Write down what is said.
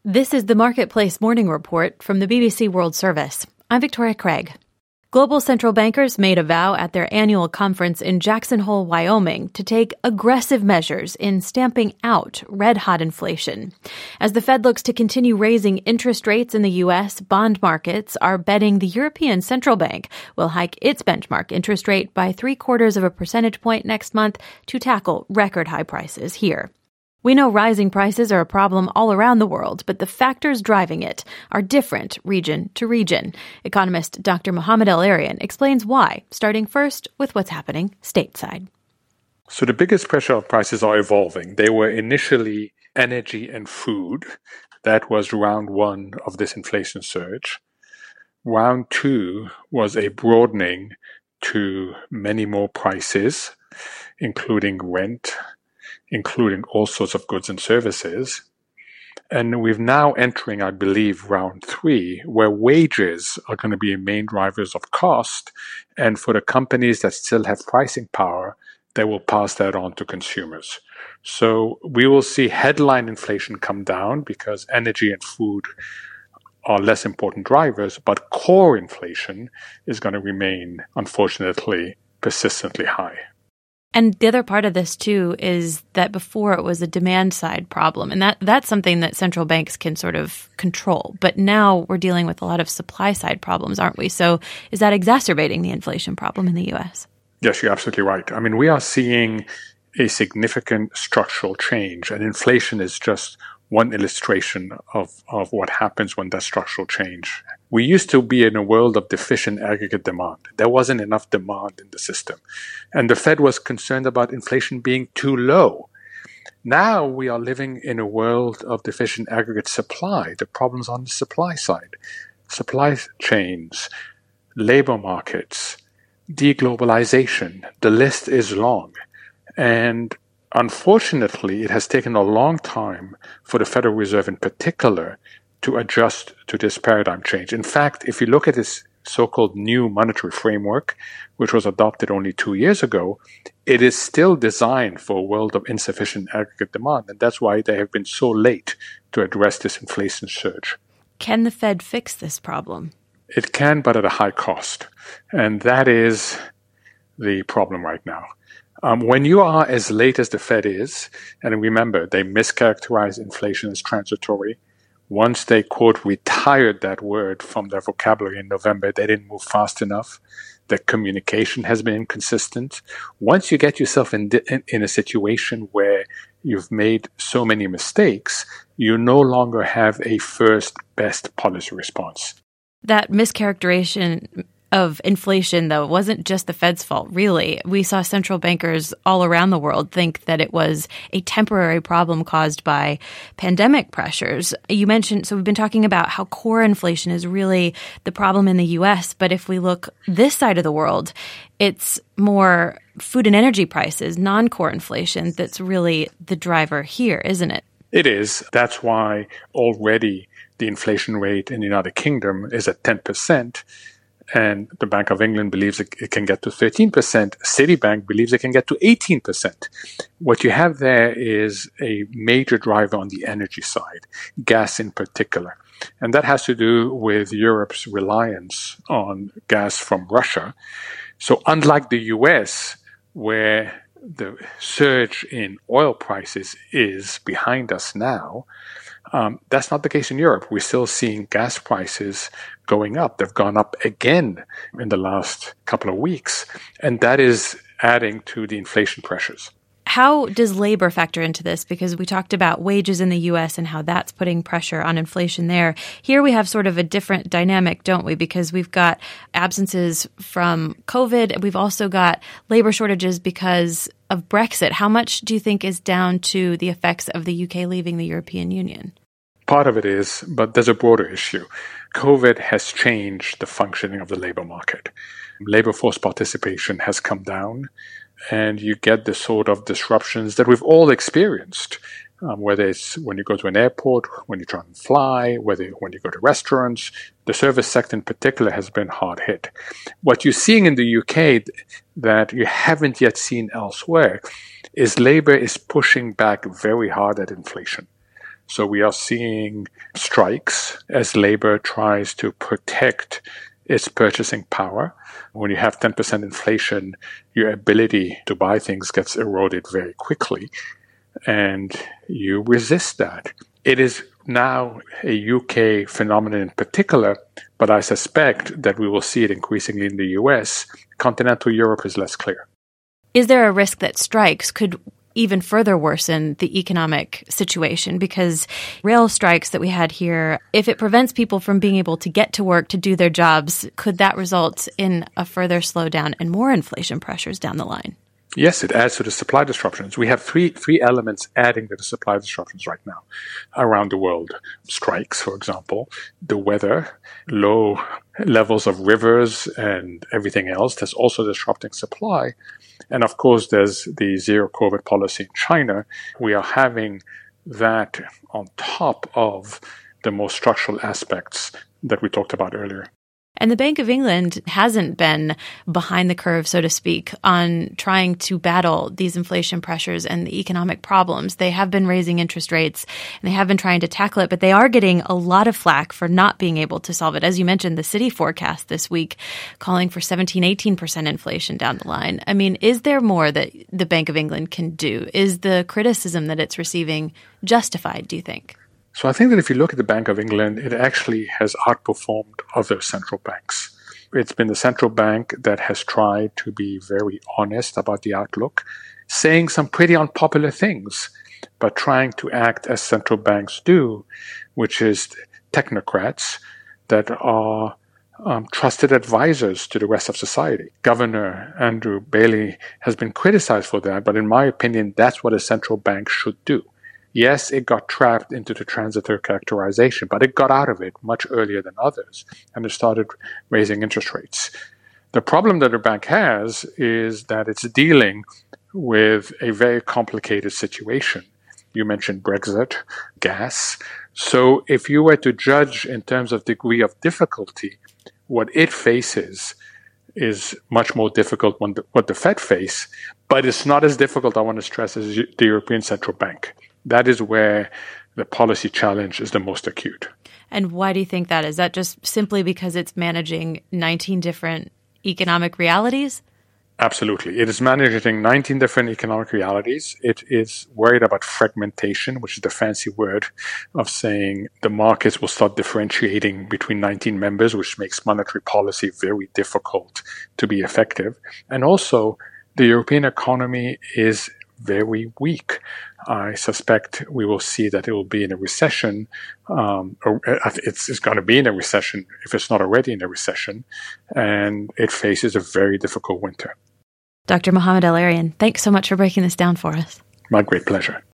This is the Marketplace Morning Report from the BBC World Service. I'm Victoria Craig. Global central bankers made a vow at their annual conference in Jackson Hole, Wyoming, to take aggressive measures in stamping out red-hot inflation. As the Fed looks to continue raising interest rates in the U.S., bond markets are betting the European Central Bank will hike its benchmark interest rate by 0.75 percentage point next month to tackle record-high prices here. We know rising prices are a problem all around the world, but the factors driving it are different region to region. Economist Dr. Mohamed El-Erian explains why, starting first with what's happening stateside. So the biggest pressure of prices are evolving. They were initially energy and food. That was round one of this inflation surge. Round two was a broadening to many more prices, including rent, including all sorts of goods and services. And we're now entering, I believe, round three, where wages are going to be main drivers of cost. And for the companies that still have pricing power, they will pass that on to consumers. So we will see headline inflation come down because energy and food are less important drivers, but core inflation is going to remain, unfortunately, persistently high. And the other part of this, too, is that before it was a demand-side problem, and that's something that central banks can sort of control. But now we're dealing with a lot of supply-side problems, aren't we? So is that exacerbating the inflation problem in the U.S.? Yes, you're absolutely right. I mean, we are seeing a significant structural change, and inflation is just one illustration of what happens when that structural change. We used to be in a world of deficient aggregate demand. There wasn't enough demand in the system. And the Fed was concerned about inflation being too low. Now we are living in a world of deficient aggregate supply. The problem's on the supply side. Supply chains, labor markets, deglobalization. The list is long. And unfortunately, it has taken a long time for the Federal Reserve in particular to adjust to this paradigm change. In fact, if you look at this so-called new monetary framework, which was adopted only 2 years ago, it is still designed for a world of insufficient aggregate demand. And that's why they have been so late to address this inflation surge. Can the Fed fix this problem? It can, but at a high cost. And that is the problem right now. When you are as late as the Fed is, and remember, they mischaracterize inflation as transitory. Once they, quote, retired that word from their vocabulary in November, they didn't move fast enough. Their communication has been inconsistent. Once you get yourself in a situation where you've made so many mistakes, you no longer have a first best policy response. That mischaracterization of inflation, though, wasn't just the Fed's fault, really. We saw central bankers all around the world think that it was a temporary problem caused by pandemic pressures. You mentioned, so we've been talking about how core inflation is really the problem in the U.S., but if we look this side of the world, it's more food and energy prices, non-core inflation, that's really the driver here, isn't it? It is. That's why already the inflation rate in the United Kingdom is at 10%. And the Bank of England believes it can get to 13%. Citibank believes it can get to 18%. What you have there is a major driver on the energy side, gas in particular. And that has to do with Europe's reliance on gas from Russia. So unlike the US, where the surge in oil prices is behind us now, that's not the case in Europe. We're still seeing gas prices going up. They've gone up again in the last couple of weeks. And that is adding to the inflation pressures. How does labor factor into this? Because we talked about wages in the U.S. and how that's putting pressure on inflation there. Here we have sort of a different dynamic, don't we? Because we've got absences from COVID. We've also got labor shortages because of Brexit. How much do you think is down to the effects of the U.K. leaving the European Union? Part of it is, but there's a broader issue. COVID has changed the functioning of the labor market. Labor force participation has come down, and you get the sort of disruptions that we've all experienced, whether it's when you go to an airport, when you try and fly, when you go to restaurants. The service sector in particular has been hard hit. What you're seeing in the UK that you haven't yet seen elsewhere is labor is pushing back very hard at inflation. So we are seeing strikes as labor tries to protect its purchasing power. When you have 10% inflation, your ability to buy things gets eroded very quickly, and you resist that. It is now a UK phenomenon in particular, but I suspect that we will see it increasingly in the US. Continental Europe is less clear. Is there a risk that strikes could even further worsen the economic situation? Because rail strikes that we had here, if it prevents people from being able to get to work to do their jobs, could that result in a further slowdown and more inflation pressures down the line? Yes, it adds to the supply disruptions. We have three elements adding to the supply disruptions right now around the world. Strikes, for example, the weather, low levels of rivers and everything else that's also disrupting supply. And of course, there's the zero COVID policy in China. We are having that on top of the more structural aspects that we talked about earlier. And the Bank of England hasn't been behind the curve, so to speak, on trying to battle these inflation pressures and the economic problems. They have been raising interest rates and they have been trying to tackle it, but they are getting a lot of flack for not being able to solve it. As you mentioned, the Citi forecast this week calling for 17-18% inflation down the line. I mean, is there more that the Bank of England can do? Is the criticism that it's receiving justified, do you think? So I think that if you look at the Bank of England, it actually has outperformed other central banks. It's been the central bank that has tried to be very honest about the outlook, saying some pretty unpopular things, but trying to act as central banks do, which is technocrats that are trusted advisors to the rest of society. Governor Andrew Bailey has been criticized for that, but in my opinion, that's what a central bank should do. Yes, it got trapped into the transitory characterization, but it got out of it much earlier than others, and it started raising interest rates. The problem that the bank has is that it's dealing with a very complicated situation. You mentioned Brexit, gas. So if you were to judge in terms of degree of difficulty, what it faces is much more difficult than what the Fed face, but it's not as difficult, I want to stress, as the European Central Bank. That is where the policy challenge is the most acute. And why do you think that? Is that just simply because it's managing 19 different economic realities? Absolutely. It is managing 19 different economic realities. It is worried about fragmentation, which is the fancy word of saying the markets will start differentiating between 19 members, which makes monetary policy very difficult to be effective. And also, the European economy is very weak. I suspect we will see that it will be in a recession. It's going to be in a recession if it's not already in a recession, and it faces a very difficult winter. Dr. Mohamed El-Erian, thanks so much for breaking this down for us. My great pleasure.